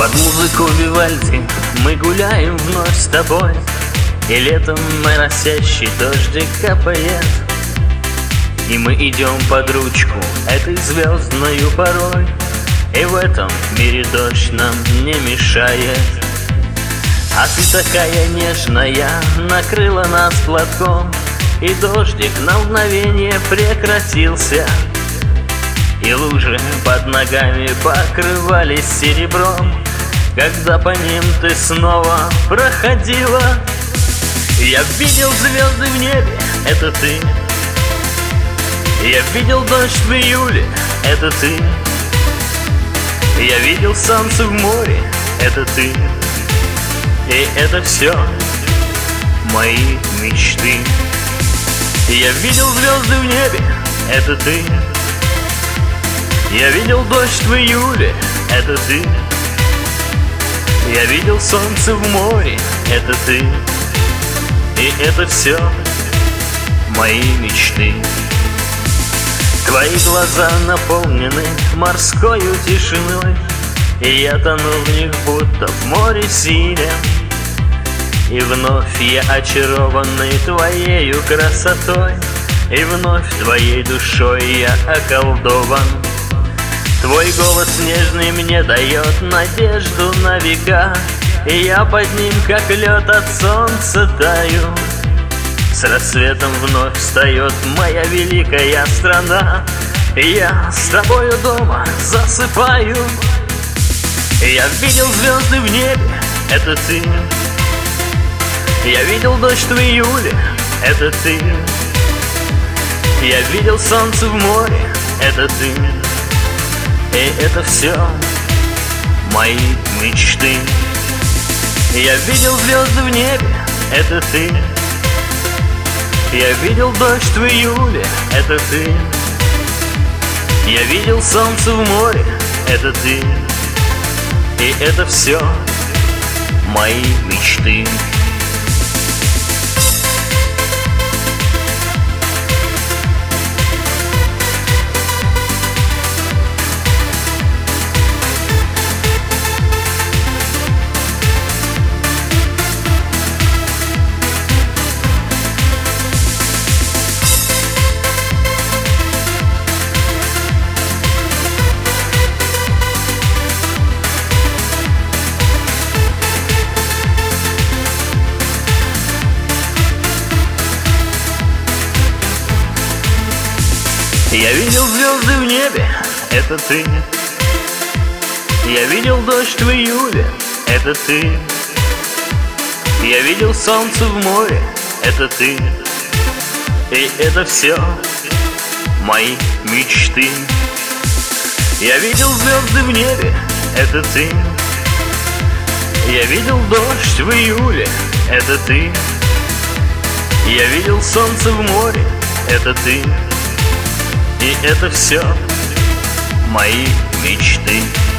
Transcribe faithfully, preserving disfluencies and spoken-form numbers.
Под музыку Вивальди мы гуляем вновь с тобой, и летом моросящий дождик капает, и мы идем под ручку этой звездною порой, и в этом мире дождь нам не мешает. А ты такая нежная, накрыла нас платком, и дождик на мгновение прекратился, и лужи под ногами покрывались серебром, когда по ним ты снова проходила. Я видел звезды в небе, это ты. Я видел дождь в июле, это ты. Я видел солнце в море, это ты. И это все мои мечты. Я видел звезды в небе, это ты. Я видел дождь в июле, это ты. Я видел солнце в море, это ты. И это все мои мечты. Твои глаза наполнены морской тишиной, и я тону в них, будто в море синем. И вновь я очарованный твоею красотой, и вновь твоей душой я околдован. Твой голос нежный мне дает надежду на века, и я под ним, как лед, от солнца таю. С рассветом вновь встает моя великая страна, и я с тобою дома засыпаю. Я видел звезды в небе, это ты. Я видел дождь в июле, это ты. Я видел солнце в море, это ты. И это все мои мечты. Я видел звезды в небе, это ты. Я видел дождь в июле, это ты. Я видел солнце в море, это ты. И это все мои мечты. Я видел звезды в небе, это ты. Я видел дождь в июле, это ты. Я видел солнце в море, это ты. И это все мои мечты. Я видел звезды в небе, это ты. Я видел дождь в июле, это ты. Я видел солнце в море, это ты. И это все мои мечты.